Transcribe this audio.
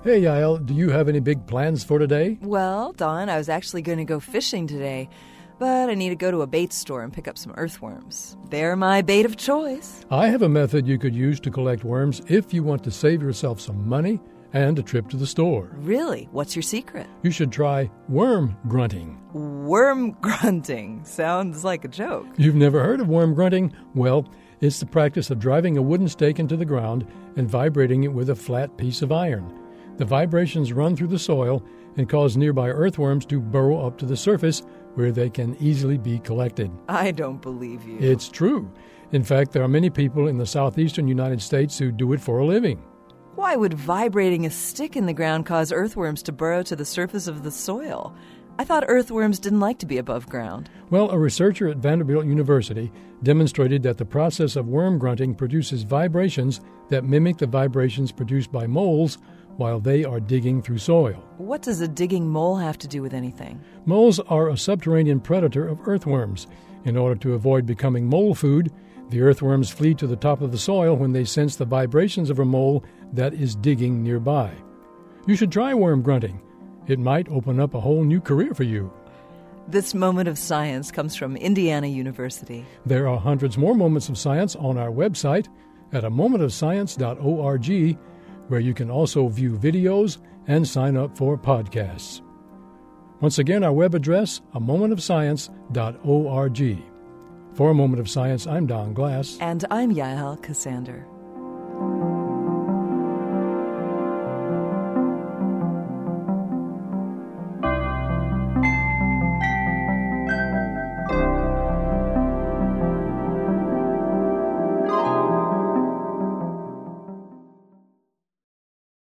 Hey, Yael, do you have any big plans for today? Well, Don, I was actually going to go fishing today, but I need to go to a bait store and pick up some earthworms. They're my bait of choice. I have a method you could use to collect worms if you want to save yourself some money and a trip to the store. Really? What's your secret? You should try worm grunting. Worm grunting. Sounds like a joke. You've never heard of worm grunting? Well, it's the practice of driving a wooden stake into the ground and vibrating it with a flat piece of iron. The vibrations run through the soil and cause nearby earthworms to burrow up to the surface where they can easily be collected. I don't believe you. It's true. In fact, there are many people in the southeastern United States who do it for a living. Why would vibrating a stick in the ground cause earthworms to burrow to the surface of the soil? I thought earthworms didn't like to be above ground. Well, a researcher at Vanderbilt University demonstrated that the process of worm grunting produces vibrations that mimic the vibrations produced by moles while they are digging through soil. What does a digging mole have to do with anything? Moles are a subterranean predator of earthworms. In order to avoid becoming mole food, the earthworms flee to the top of the soil when they sense the vibrations of a mole that is digging nearby. You should try worm grunting. It might open up a whole new career for you. This moment of science comes from Indiana University. There are hundreds more moments of science on our website at amomentofscience.org, where you can also view videos and sign up for podcasts. Once again, our web address, amomentofscience.org. For A Moment of Science, I'm Don Glass. And I'm Yael Cassander.